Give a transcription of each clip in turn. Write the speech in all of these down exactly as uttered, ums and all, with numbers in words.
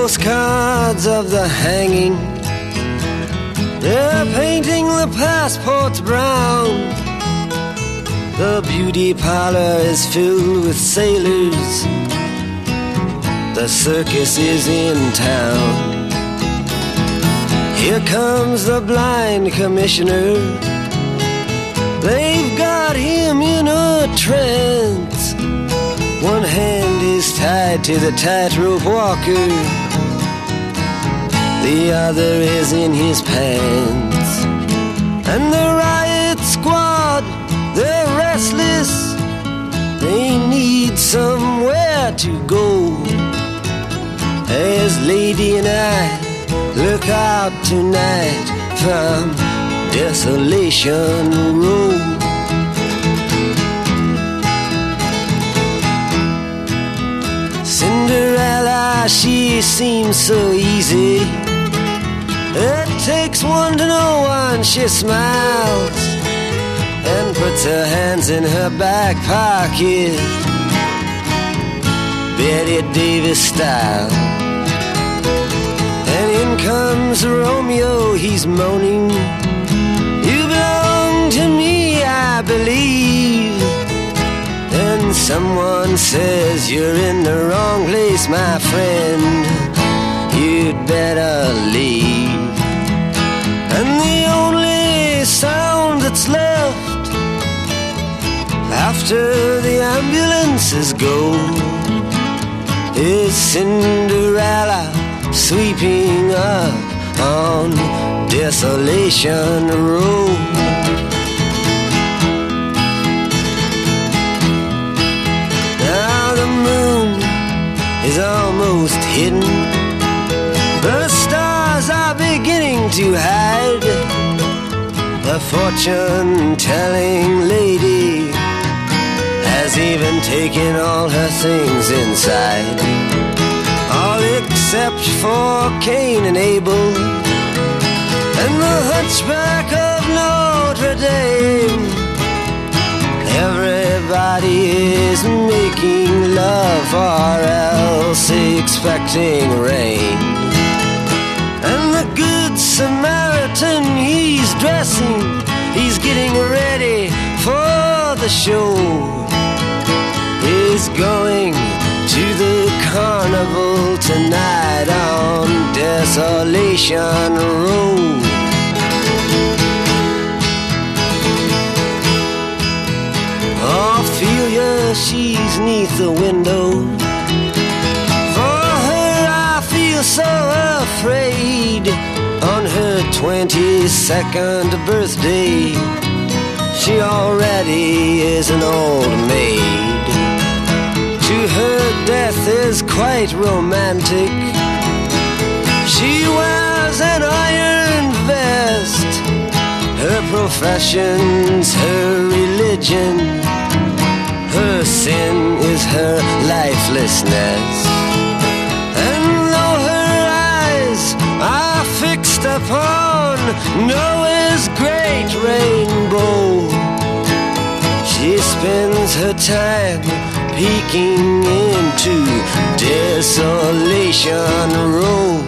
postcards of the hanging. They're painting the passports brown. The beauty parlor is filled with sailors. The circus is in town. Here comes the blind commissioner. They've got him in a trance. One hand is tied to the tightrope walker. The other is in his pants. And the riot squad, they're restless. They need somewhere to go. As Lady and I look out tonight from Desolation Road. Cinderella, she seems so easy. It takes one to know one. She smiles and puts her hands in her back pocket, Betty Davis style. And in comes Romeo, he's moaning, you belong to me, I believe. Then someone says, you're in the wrong place, my friend, you'd better leave. And the only sound that's left after the ambulances go is Cinderella sweeping up on Desolation Road. Now the moon is almost hidden. The stars are beginning to hide. The fortune-telling lady has even taken all her things inside, all except for Cain and Abel and the hunchback of Notre Dame. Everybody is making love or else expecting rain. And the good Samaritan, he's dressing, he's getting ready for the show. He's going to the carnival tonight on Desolation Road. Ophelia, she's neath the window. For her I feel so afraid. On her twenty-second birthday, she already is an old maid. To her death is quite romantic. She wears an iron vest. Her profession's her religion. Her sin is her lifelessness. And though her eyes are fixed upon Noah's great rainbow, she spends her time peeking into Desolation Road.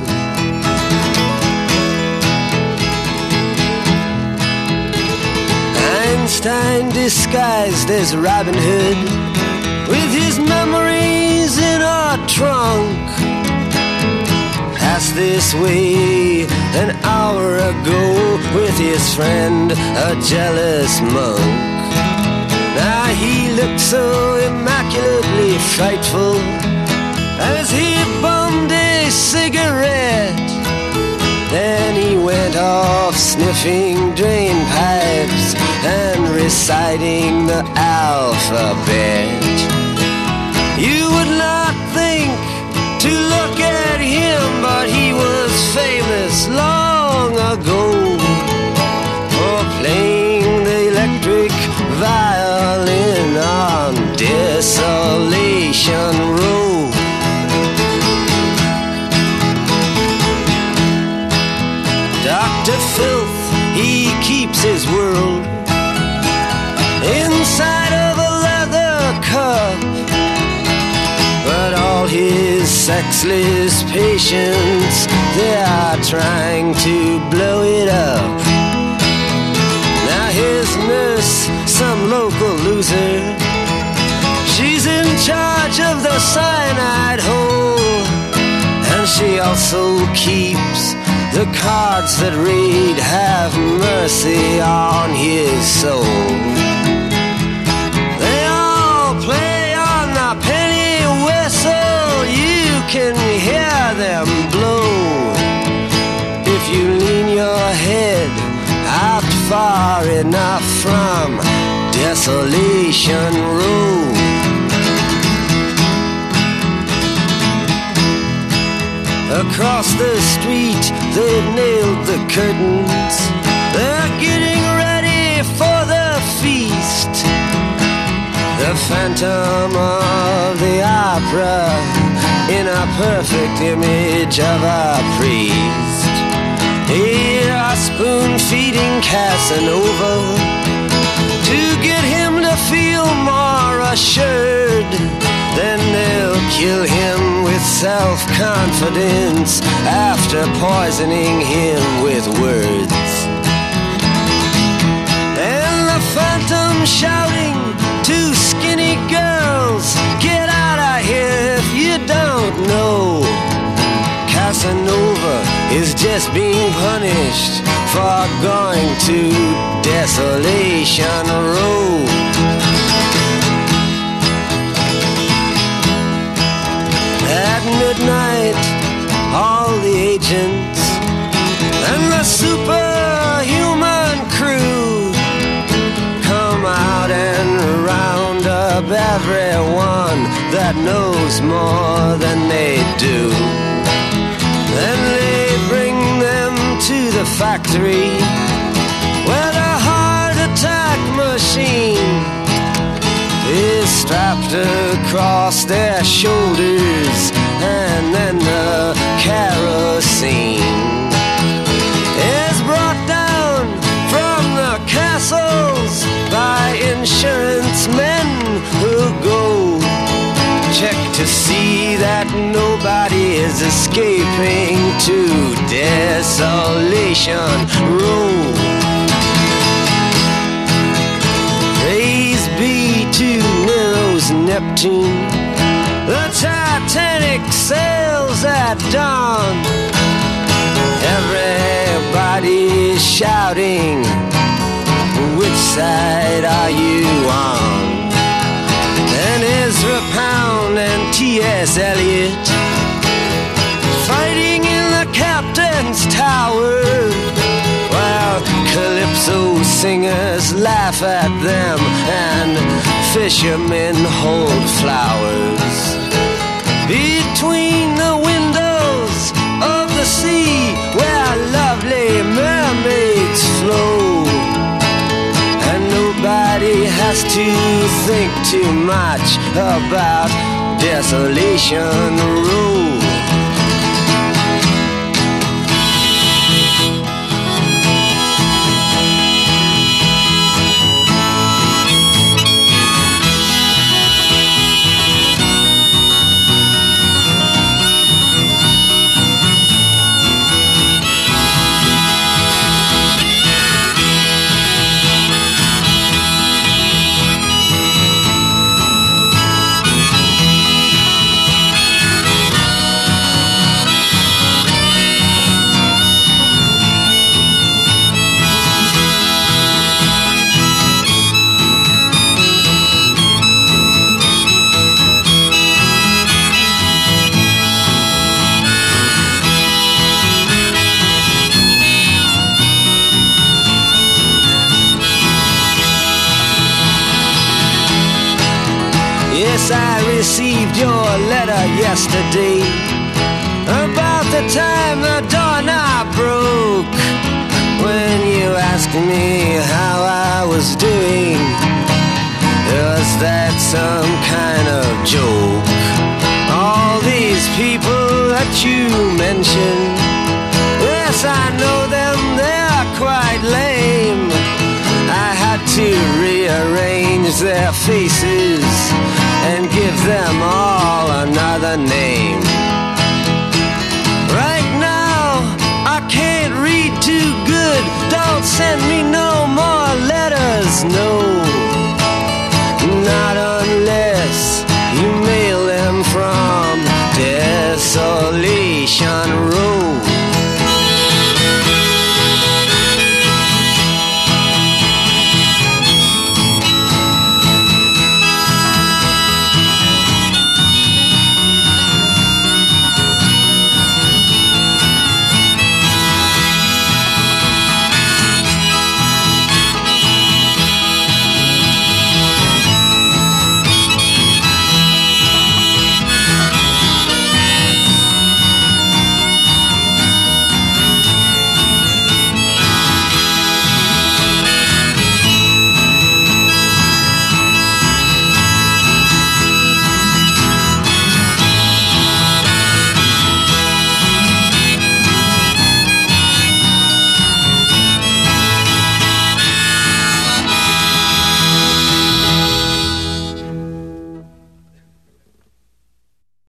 Einstein disguised as Robin Hood, with his memories in a trunk, passed this way an hour ago with his friend, a jealous monk. Now he looked so immaculately frightful as he bummed a cigarette. Then he went off sniffing drain pipes and reciting the alphabet. You would not think to look at him, but he was famous long ago for playing the electric violin on Desolation Road. Doctor Filth, he keeps his world inside of a leather cup, but all his sexless patients, they are trying to blow it up. Now his nurse, some local loser, she's in charge of the cyanide hole, and she also keeps the cards that read, have mercy on his soul. They all play on the penny whistle, you can hear them blow. If you lean your head out far enough from Desolation Row. Across the street, they've nailed the curtains. They're getting ready for the feast. The Phantom of the Opera, in a perfect image of a priest. Here are spoon-feeding Casanova to get him to feel more assured. Then they'll kill him with self-confidence after poisoning him with words. And the Phantom shouting to skinny girls, get out of here if you don't know. Casanova is just being punished for going to Desolation Row. At midnight, all the agents and the superhuman crew come out and round up everyone that knows more than they do. Then they bring them to the factory where the heart attack machine is strapped across their shoulders, and then the kerosene is brought down from the castles by insurance men who go check to see that nobody is escaping to Desolation Row. Praise be to Nero's Neptune, the Titanic sails at dawn. Everybody's shouting, which side are you on? And Ezra Pound and T S Eliot fighting in the captain's tower, while calypso singers laugh at them and fishermen hold flowers. Between the windows of the sea where lovely mermaids flow, and nobody has to think too much about Desolation Row. Yes, I received your letter yesterday about the time the doorknob broke. When you asked me how I was doing, was that some kind of joke? All these people that you mentioned, yes, I know them, they're quite lame. I had to rearrange their faces and give them all another name. sent me